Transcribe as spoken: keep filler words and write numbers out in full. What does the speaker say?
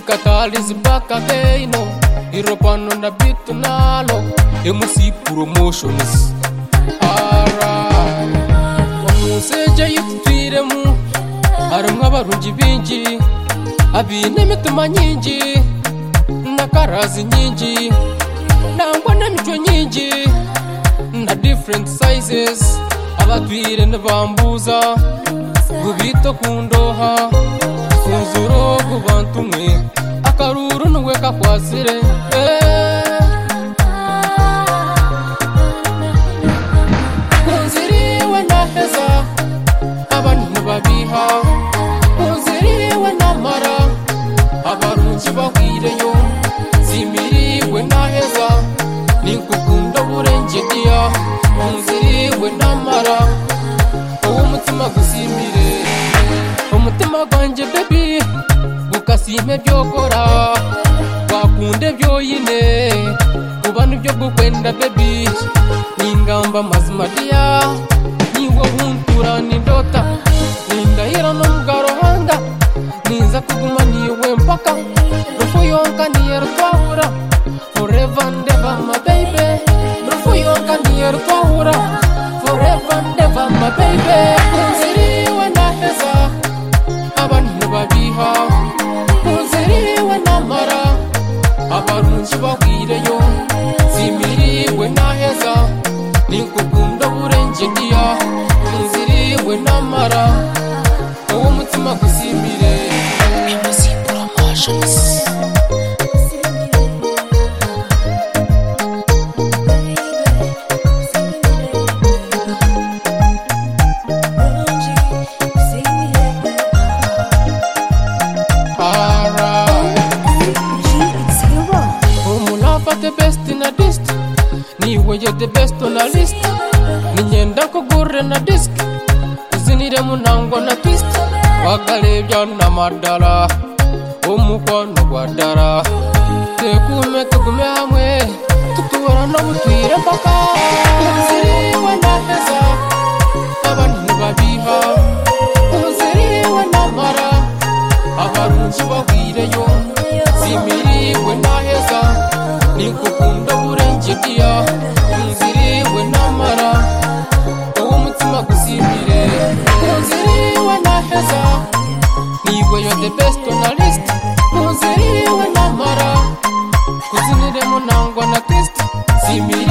Katal is back again, no. Iropan on the beat to nalo. M C promotions. Alright. Omuseja yitwiremu. Harimwo abarungi bingi. Abine mituma nyingi. Nakarazi nyingi. Nangwa n'emico nyingi. Na different sizes. Abatwire nebambuza. Gubito kundoha. Kunzuro kubantu mwe. Akaruru nuwe kakwazire. Kunziriwe naheza. Abantu babiha. Kunziriwe namara. Abarungi bahwireyo. Zimiriwe naheza. Ninkukunda burengedia. Kunziriwe namara. Uwo mutima gusimire. Umutima gwanje baby. Gukasime byokora. Wakunde byoyine. Kubana ibyo gukwenda baby. Ningamba mazima dia. Niwo huntura nindota. Nindahira no mugarohanga. Ninza kuguma niwe mpaka. Rufu yonka niyeru twahura. Forever and ever my baby. Rufu yonka niyeru twahura. Forever and ever my baby. Kunziriwe naheza. Abantu babiha. Kunziriwe namara. Abarungi bahwireyo. Zimiriwe naheza. Ninkukunda burengedia. Kunziriwe namara. Uwo mutima gusimbire. M C Promotions. The best in a disc. Niwe you're the best on a list. Ninyenda kugure na disc. Uzinire munangwa na twist. Wakalebya na madara. Umukono gwadara. Tekume tugume hamwe. Tutuwara na butwire mpaka. Kunziriwe naheza. Abantu babiha. Kunziriwe namara. Abarungi bahwireyo. Zimiriwe naheza. Ninkukunda burengedia. Kunziriwe namara. Uwo mutima gusimbire. Kunziriwe naheza. Niwe you're the best on a list. Kunziriwe namara. Kuzinire munangwa na twist. Zimiriwe